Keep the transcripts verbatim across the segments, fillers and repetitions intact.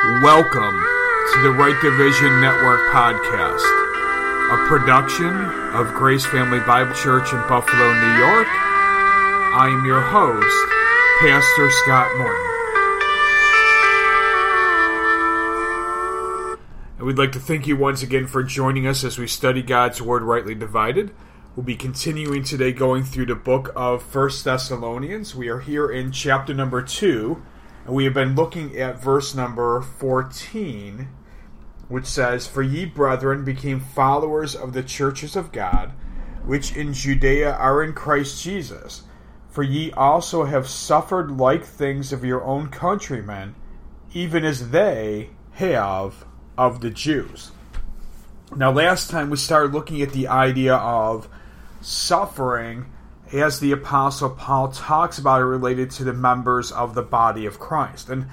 Welcome to the Right Division Network podcast, a production of Grace Family Bible Church in Buffalo, New York. I am your host, Pastor Scott Morton. And we'd like to thank you once again for joining us as we study God's Word rightly divided. We'll be continuing today going through the book of First Thessalonians. We are here in chapter number two. And we have been looking at verse number fourteen, which says, "For ye, brethren, became followers of the churches of God, which in Judea are in Christ Jesus. For ye also have suffered like things of your own countrymen, even as they have of the Jews." Now, last time we started looking at the idea of suffering as the Apostle Paul talks about it related to the members of the body of Christ. And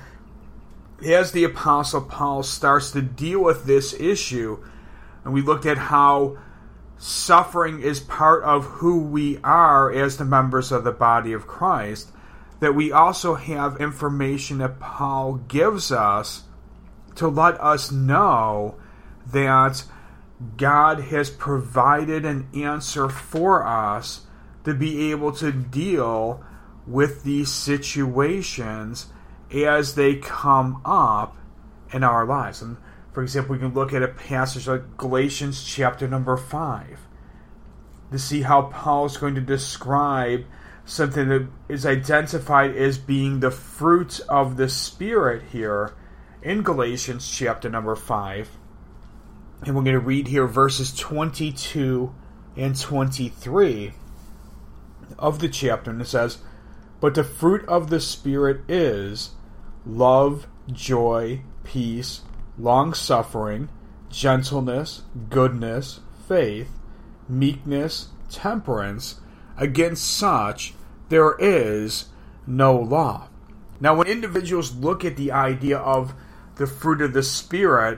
as the Apostle Paul starts to deal with this issue, and we looked at how suffering is part of who we are as the members of the body of Christ, that we also have information that Paul gives us to let us know that God has provided an answer for us to be able to deal with these situations as they come up in our lives. And for example, we can look at a passage like Galatians chapter number five to see how Paul is going to describe something that is identified as being the fruit of the Spirit here in Galatians chapter number five. And we're going to read here verses twenty-two and twenty-three of the chapter, and it says, "But the fruit of the Spirit is love, joy, peace, long-suffering, gentleness, goodness, faith, meekness, temperance. Against such there is no law." Now, when individuals look at the idea of the fruit of the Spirit,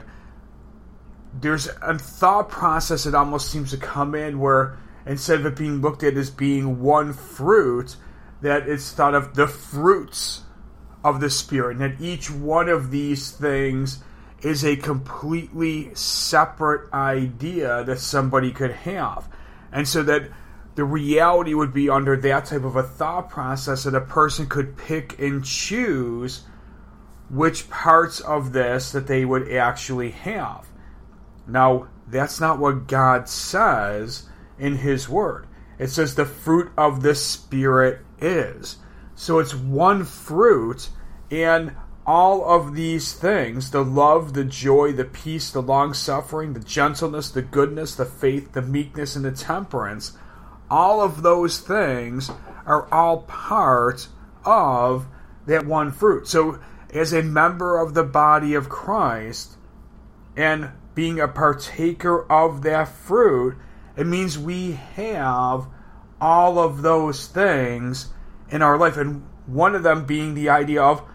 there's a thought process that almost seems to come in where instead of it being looked at as being one fruit, that it's thought of the fruits of the Spirit, and that each one of these things is a completely separate idea that somebody could have. And so that the reality would be under that type of a thought process that a person could pick and choose which parts of this that they would actually have. Now, that's not what God says in His Word. It says the fruit of the Spirit is. So it's one fruit, and all of these things, the love, the joy, the peace, the long-suffering, the gentleness, the goodness, the faith, the meekness, and the temperance, all of those things are all part of that one fruit. So as a member of the body of Christ, and being a partaker of that fruit, it means we have all of those things in our life, and one of them being the idea of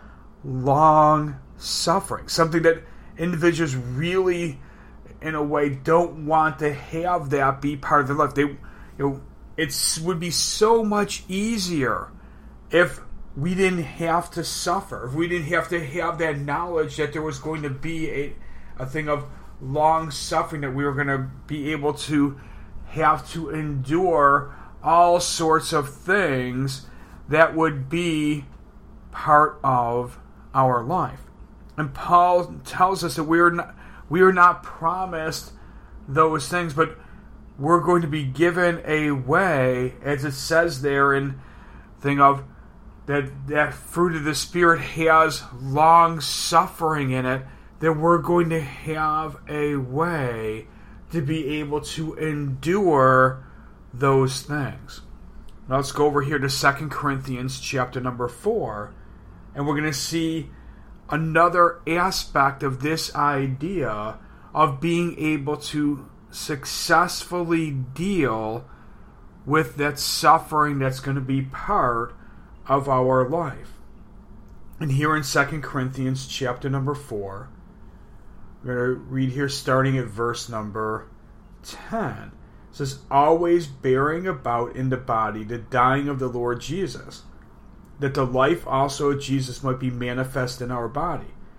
long suffering, something that individuals really, in a way, don't want to have that be part of their life. They, you know, it would be so much easier if we didn't have to suffer, if we didn't have to have that knowledge that there was going to be a, a thing of long suffering, that we were going to be able to have to endure all sorts of things that would be part of our life. And Paul tells us that we are not, we are not promised those things, but we're going to be given a way, as it says there in thing of that that fruit of the Spirit has long suffering in it, that we're going to have a way to be able to endure those things. Now let's go over here to Second Corinthians chapter number four, and we're going to see another aspect of this idea of being able to successfully deal with that suffering that's going to be part of our life. And here in Second Corinthians chapter number four, we're going to read here starting at verse number ten. It says, "Always bearing about in the body the dying of the Lord Jesus, that the life also of Jesus might be manifest in our body.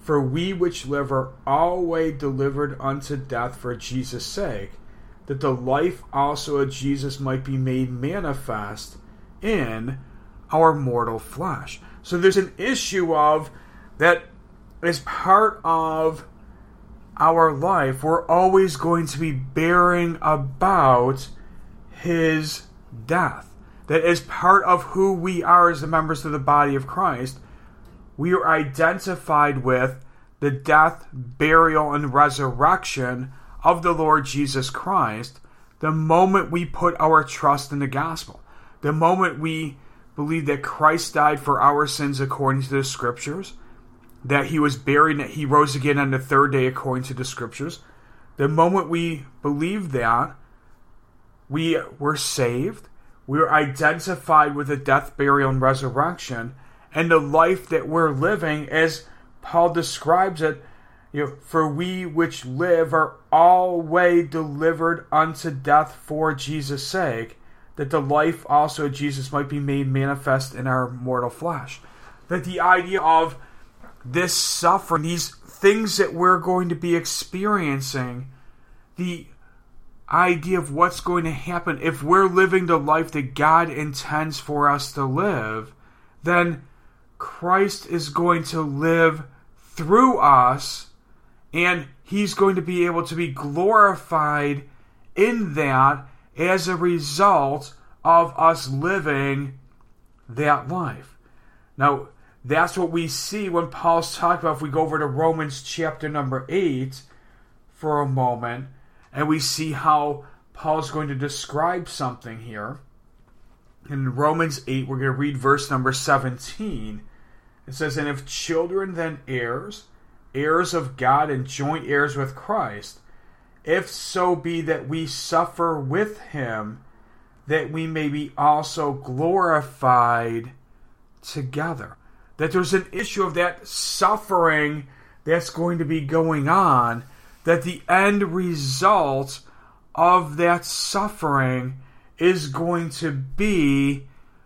For we which live are always delivered unto death for Jesus' sake, that the life also of Jesus might be made manifest in our mortal flesh. So there's an issue of that as part of our life, we're always going to be bearing about his death. That as part of who we are as the members of the body of Christ, we are identified with the death, burial, and resurrection of the Lord Jesus Christ the moment we put our trust in the gospel. The moment we believe that Christ died for our sins according to the Scriptures, that he was buried, that he rose again on the third day according to the Scriptures. The moment we believe that, we were saved. We are identified with the death, burial, and resurrection, and the life that we're living, as Paul describes it, you know, for we which live are always delivered unto death for Jesus' sake, that the life also of Jesus might be made manifest in our mortal flesh. That the idea of this suffering, these things that we're going to be experiencing, the idea of what's going to happen if we're living the life that God intends for us to live, then Christ is going to live through us, and he's going to be able to be glorified in that as a result of us living that life. Now, that's what we see when Paul's talking about, if we go over to Romans chapter number eight for a moment, and we see how Paul's going to describe something here. In Romans eight, we're going to read verse number seventeen. It says, "And if children, then heirs, heirs of God and joint heirs with Christ, if so be that we suffer with him, that we may be also glorified together." That there's an issue of that suffering that's going to be going on, that the end result of that suffering is going to be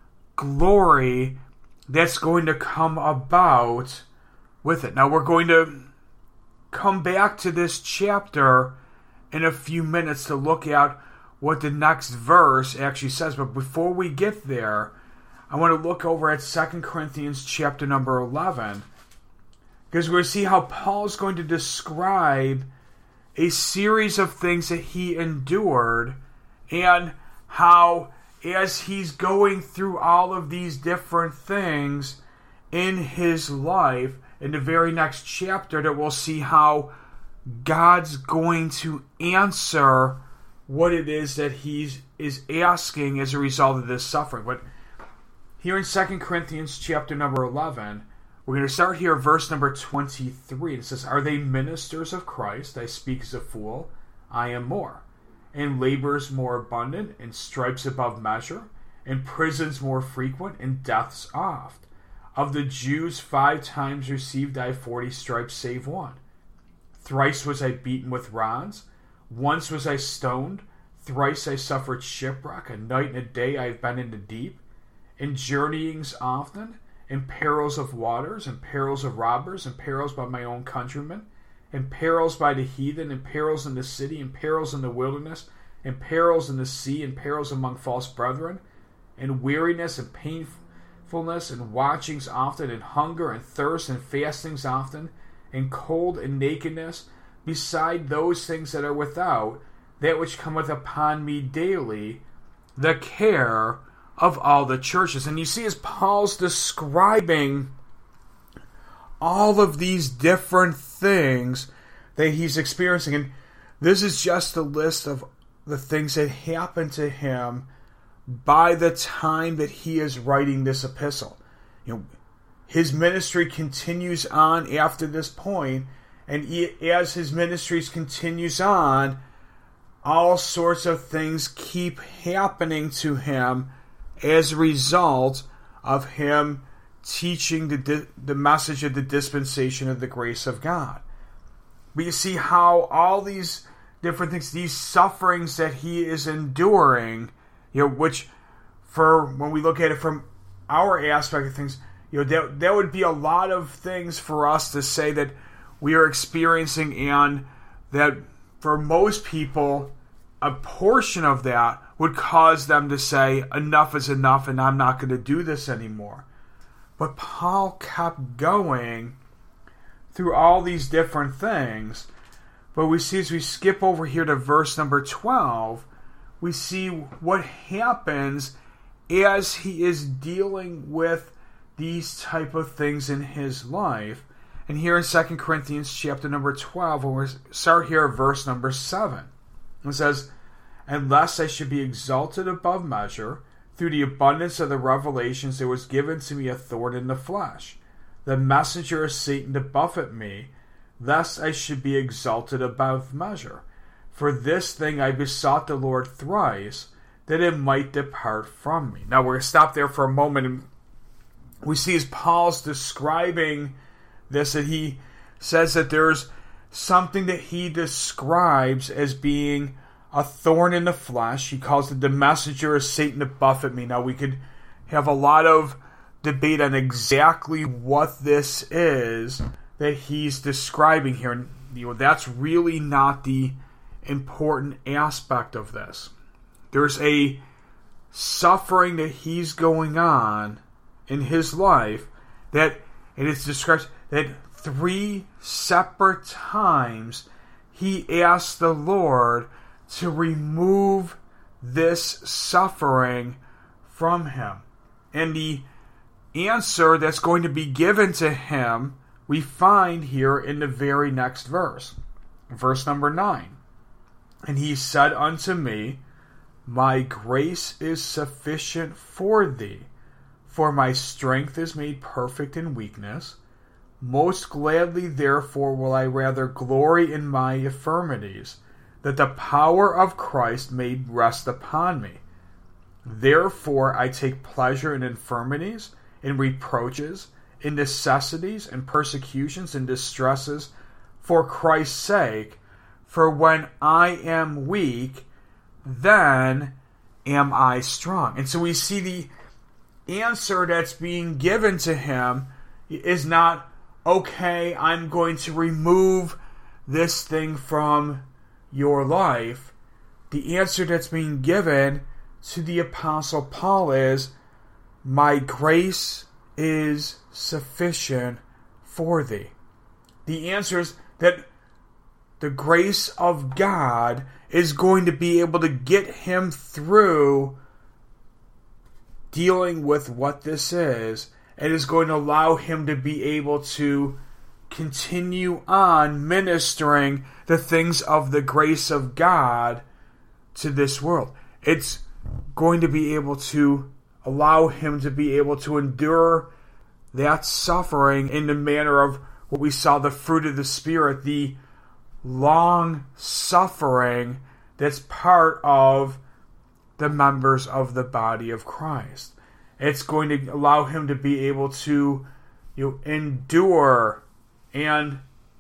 glory that's going to come about with it. Now, we're going to come back to this chapter in a few minutes to look at what the next verse actually says. But before we get there, I want to look over at Second Corinthians chapter number eleven, because we're going to see how Paul's going to describe a series of things that he endured, and how as he's going through all of these different things in his life, in the very next chapter, that we'll see how God's going to answer what it is that he is asking as a result of this suffering. But here in Second Corinthians chapter number eleven, we're going to start here at verse number twenty-three. It says, "Are they ministers of Christ? I speak as a fool. I am more. And labors more abundant, and stripes above measure, and prisons more frequent, and deaths oft. Of the Jews five times received I forty stripes, save one. Thrice was I beaten with rods. Once was I stoned. Thrice I suffered shipwreck. A night and a day I have been in the deep. In journeyings often, in perils of waters, in perils of robbers, in perils by my own countrymen, in perils by the heathen, in perils in the city, in perils in the wilderness, in perils in the sea, in perils among false brethren, in weariness and painfulness, and watchings often, in hunger and thirst, and fastings often, in cold and nakedness, beside those things that are without, that which cometh upon me daily, the care of all the churches." And you see, as Paul's describing all of these different things that he's experiencing, and this is just a list of the things that happened to him by the time that he is writing this epistle. You know, his ministry continues on after this point, and he, as his ministry continues on, all sorts of things keep happening to him as a result of him teaching the di- the message of the dispensation of the grace of God. But you see how all these different things, these sufferings that he is enduring, you know, which for when we look at it from our aspect of things, you know, that, that would be a lot of things for us to say that we are experiencing, and that for most people, a portion of that would cause them to say, enough is enough and I'm not going to do this anymore. But Paul kept going through all these different things. But we see as we skip over here to verse number twelve, we see what happens as he is dealing with these type of things in his life. And here in Second Corinthians chapter number twelve, we'll start here at verse number seven. It says, "Unless I should be exalted above measure, through the abundance of the revelations there was given to me a thorn in the flesh, the messenger of Satan to buffet me, lest I should be exalted above measure. For this thing I besought the Lord thrice, that it might depart from me." Now we're going to stop there for a moment, and we see as Paul's describing this, that he says that there's something that he describes as being a thorn in the flesh. He calls it the messenger of Satan to buffet me. Now we could have a lot of debate on exactly what this is that he's describing here. And you know, that's really not the important aspect of this. There's a suffering that he's going on in his life that it is described that three separate times he asked the Lord to remove this suffering from him. And the answer that's going to be given to him we find here in the very next verse. Verse number nine. "And he said unto me, My grace is sufficient for thee, for my strength is made perfect in weakness. Most gladly therefore will I rather glory in my infirmities, that the power of Christ may rest upon me. Therefore I take pleasure in infirmities, in reproaches, in necessities, in persecutions, in distresses, for Christ's sake. For when I am weak, then am I strong." And so we see the answer that's being given to him is not, okay, I'm going to remove this thing from your life. The answer that's being given to the Apostle Paul is, my grace is sufficient for thee. The answer is that the grace of God is going to be able to get him through dealing with what this is, and is going to allow him to be able to continue on ministering the things of the grace of God to this world. It's going to be able to allow him to be able to endure that suffering in the manner of what we saw, the fruit of the Spirit, the long suffering that's part of the members of the body of Christ. It's going to allow him to be able to, you know, endure and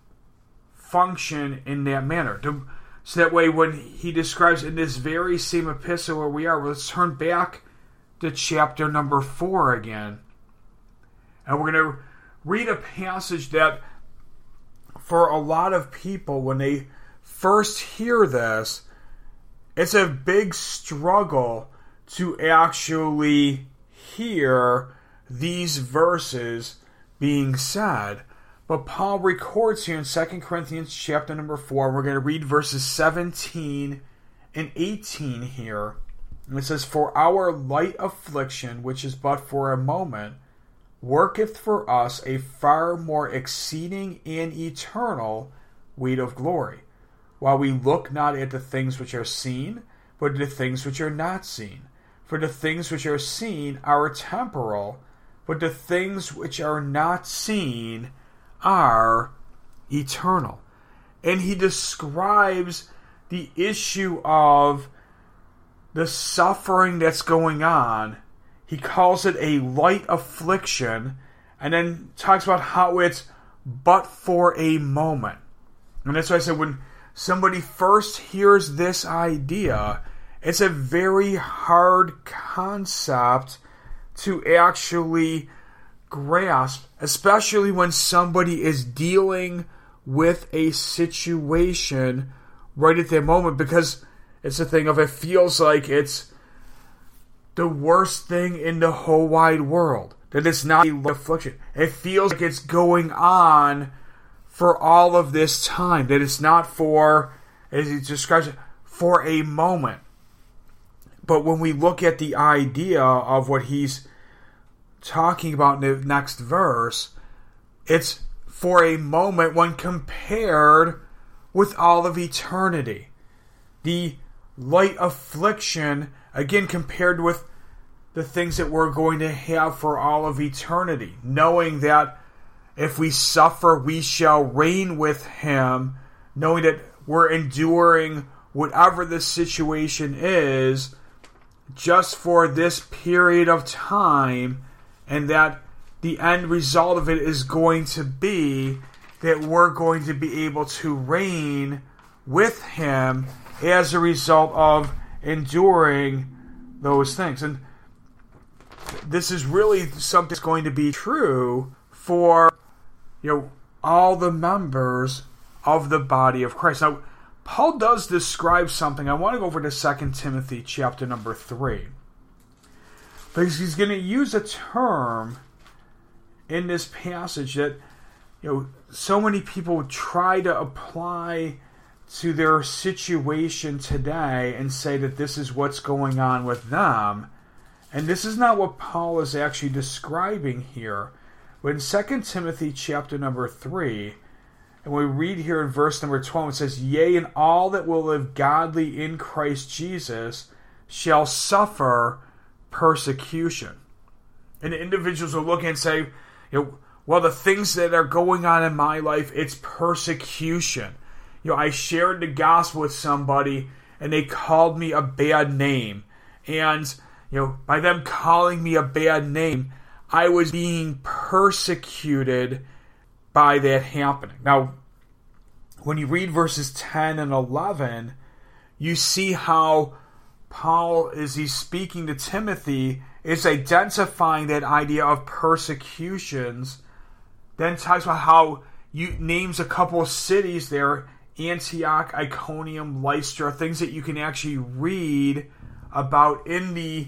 function in that manner. To, so that way, when he describes in this very same epistle where we are, let's turn back to chapter number four again. And we're going to read a passage that for a lot of people, when they first hear this, it's a big struggle to actually hear these verses being said. But Paul records here in Second Corinthians chapter number four, we're going to read verses seventeen and eighteen here. And it says, "For our light affliction, which is but for a moment, worketh for us a far more exceeding and eternal weight of glory, while we look not at the things which are seen, but at the things which are not seen. For the things which are seen are temporal, but the things which are not seen are eternal." And he describes the issue of the suffering that's going on. He calls it a light affliction, and then talks about how it's but for a moment. And that's why I said when somebody first hears this idea, it's a very hard concept to actually grasp, especially when somebody is dealing with a situation right at that moment, because it's a thing of it feels like it's the worst thing in the whole wide world. That it's not a affliction. It feels like it's going on for all of this time. That it's not for, as he describes it, for a moment. But when we look at the idea of what he's talking about in the next verse, it's for a moment when compared with all of eternity. The light affliction, again, compared with the things that we're going to have for all of eternity, knowing that if we suffer, we shall reign with him, knowing that we're enduring whatever the situation is just for this period of time, and that the end result of it is going to be that we're going to be able to reign with him as a result of enduring those things. And this is really something that's going to be true for, you know, all the members of the body of Christ. Now, Paul does describe something. I want to go over to Second Timothy chapter number three. Because he's going to use a term in this passage that, you know, so many people try to apply to their situation today and say that this is what's going on with them. And this is not what Paul is actually describing here. But in Second Timothy chapter number three, and we read here in verse number twelve, it says, "Yea, and all that will live godly in Christ Jesus shall suffer persecution." And individuals will look and say, you know, well, the things that are going on in my life, it's persecution. You know, I shared the gospel with somebody, and they called me a bad name. And, you know, by them calling me a bad name, I was being persecuted by that happening. Now, when you read verses ten and eleven, you see how Paul, as he's speaking to Timothy, is identifying that idea of persecutions. Then talks about how you names a couple of cities there, Antioch, Iconium, Lystra, things that you can actually read about in the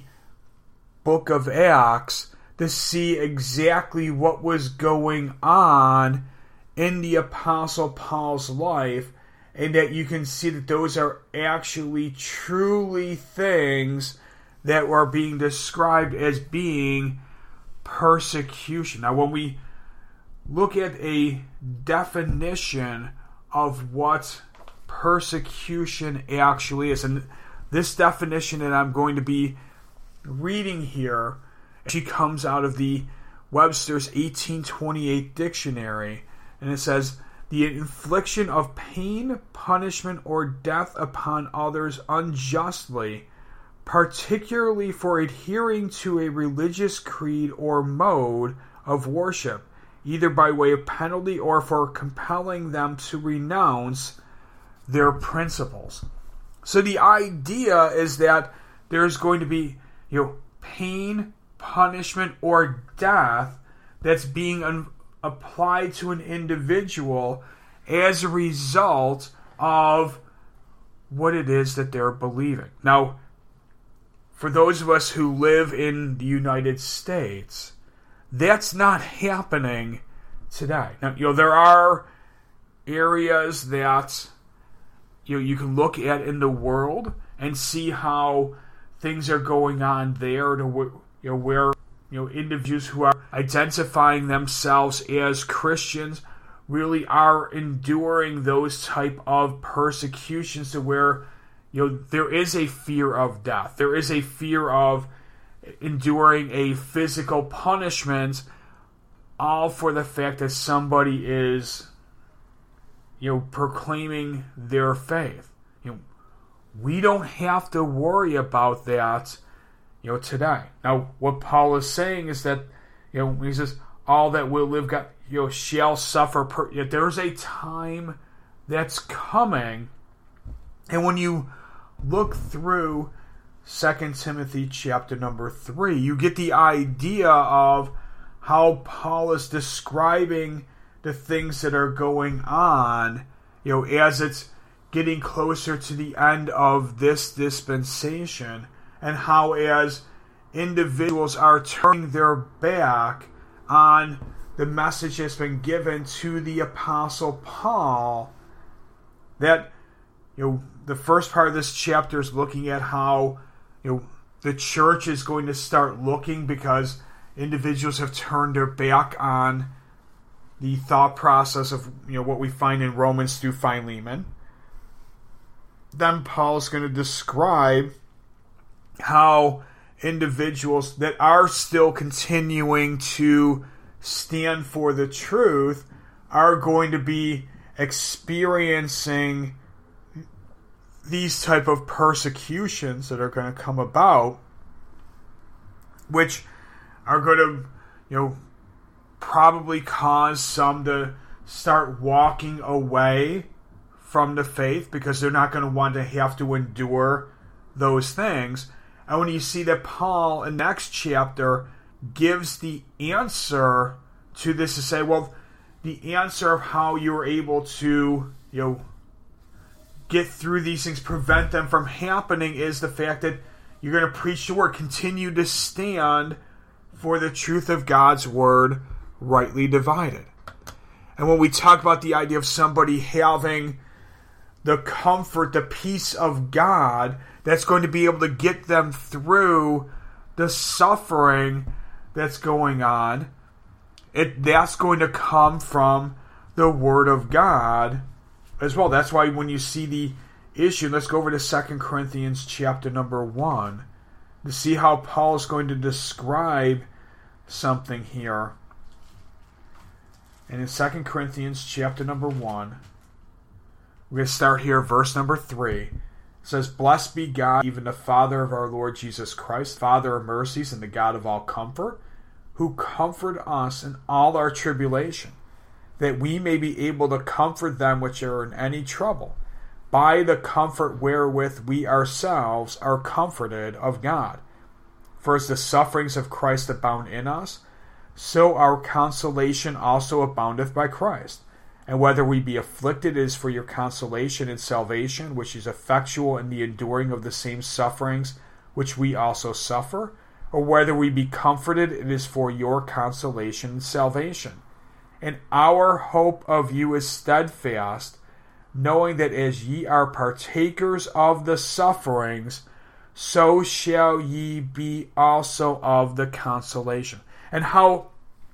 book of Acts to see exactly what was going on in the Apostle Paul's life, and that you can see that those are actually truly things that were being described as being persecution. Now, when we look at a definition of what persecution actually is, and this definition that I'm going to be reading here actually comes out of the Webster's eighteen twenty-eight dictionary, and it says, "The infliction of pain, punishment, or death upon others unjustly, particularly for adhering to a religious creed or mode of worship, either by way of penalty or for compelling them to renounce their principles." So the idea is that there's going to be, you know, pain, punishment, or death that's being un- applied to an individual as a result of what it is that they're believing. Now, for those of us who live in the United States, that's not happening today. Now, you know, there are areas that, you know, you can look at in the world and see how things are going on there, to you know, where, you know, individuals who are identifying themselves as Christians really are enduring those type of persecutions, to where, you know, there is a fear of death. There is a fear of enduring a physical punishment, all for the fact that somebody is, you know, proclaiming their faith. You know, we don't have to worry about that, you know, today. Now, what Paul is saying is that, you know, he says, all that will live, God, you know, shall suffer. Per-. You know, there's a time that's coming, and when you look through Second Timothy chapter number three, you get the idea of how Paul is describing the things that are going on, you know, as it's getting closer to the end of this dispensation, and how as individuals are turning their back on the message that's been given to the Apostle Paul, that, you know, the first part of this chapter is looking at how, you know, the church is going to start looking because individuals have turned their back on the thought process of, you know, what we find in Romans through Philemon. Then Paul is going to describe how individuals that are still continuing to stand for the truth are going to be experiencing these type of persecutions that are going to come about, which are going to, you know, probably cause some to start walking away from the faith because they're not going to want to have to endure those things. And when you see that Paul in the next chapter gives the answer to this to say, well, the answer of how you're able to, you know, get through these things, prevent them from happening, is the fact that you're going to preach the word, continue to stand for the truth of God's word, rightly divided. And when we talk about the idea of somebody having the comfort, the peace of God, that's going to be able to get them through the suffering that's going on, it that's going to come from the Word of God as well. That's why when you see the issue, let's go over to Second Corinthians chapter number one to see how Paul is going to describe something here. And in Second Corinthians chapter number one, we're going to start here, verse number three. It says, "Blessed be God, even the Father of our Lord Jesus Christ, Father of mercies and the God of all comfort, who comfort us in all our tribulation, that we may be able to comfort them which are in any trouble, by the comfort wherewith we ourselves are comforted of God. For as the sufferings of Christ abound in us, so our consolation also aboundeth by Christ. And whether we be afflicted, it is for your consolation and salvation, which is effectual in the enduring of the same sufferings which we also suffer. Or whether we be comforted, it is for your consolation and salvation. And our hope of you is steadfast, knowing that as ye are partakers of the sufferings, so shall ye be also of the consolation." And how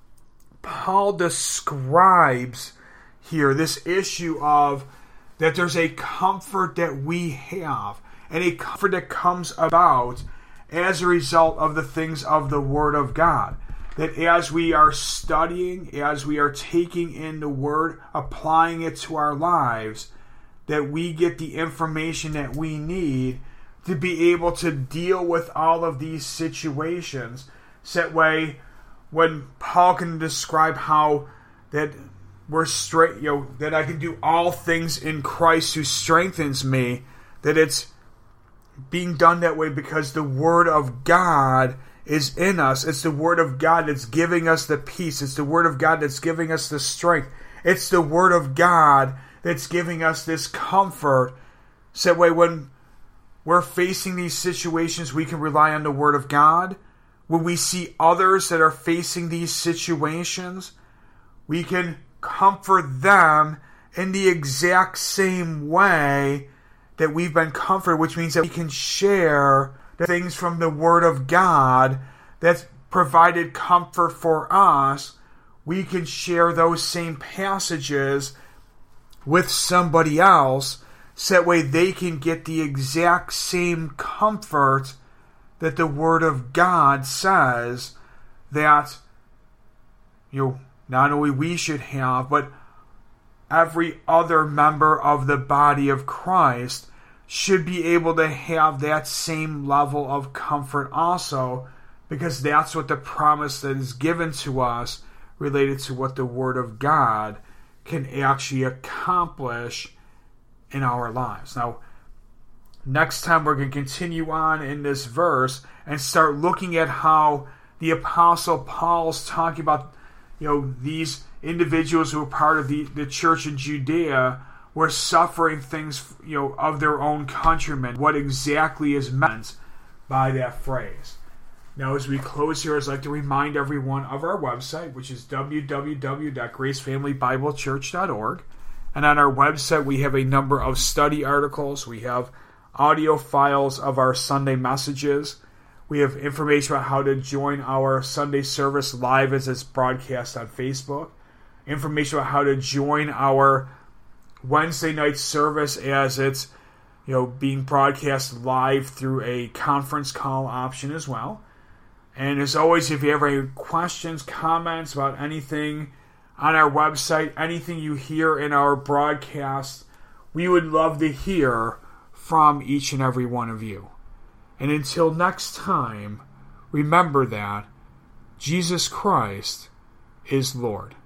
Paul describes here this issue of that there's a comfort that we have, and a comfort that comes about as a result of the things of the Word of God. That as we are studying, as we are taking in the Word, applying it to our lives, that we get the information that we need to be able to deal with all of these situations. So that way, when Paul can describe how that we're straight, you know, that I can do all things in Christ who strengthens me, that it's being done that way because the Word of God is in us. It's the Word of God that's giving us the peace. It's the Word of God that's giving us the strength. It's the Word of God that's giving us this comfort. So that way when we're facing these situations, we can rely on the Word of God. When we see others that are facing these situations, we can comfort them in the exact same way that we've been comforted, which means that we can share the things from the Word of God that's provided comfort for us. We can share those same passages with somebody else, so that way they can get the exact same comfort that the Word of God says that, you know, not only we should have, but every other member of the body of Christ should be able to have that same level of comfort also, because that's what the promise that is given to us related to what the Word of God can actually accomplish in our lives. Now, next time we're going to continue on in this verse and start looking at how the Apostle Paul's talking about, you know, these individuals who were part of the, the church in Judea were suffering things, you know, of their own countrymen. What exactly is meant by that phrase? Now, as we close here, I'd like to remind everyone of our website, which is w w w dot grace family bible church dot org. And on our website, we have a number of study articles. We have audio files of our Sunday messages. We have information about how to join our Sunday service live as it's broadcast on Facebook. Information about how to join our Wednesday night service as it's, you know, being broadcast live through a conference call option as well. And as always, if you have any questions, comments about anything on our website, anything you hear in our broadcast, we would love to hear from each and every one of you. And until next time, remember that Jesus Christ is Lord.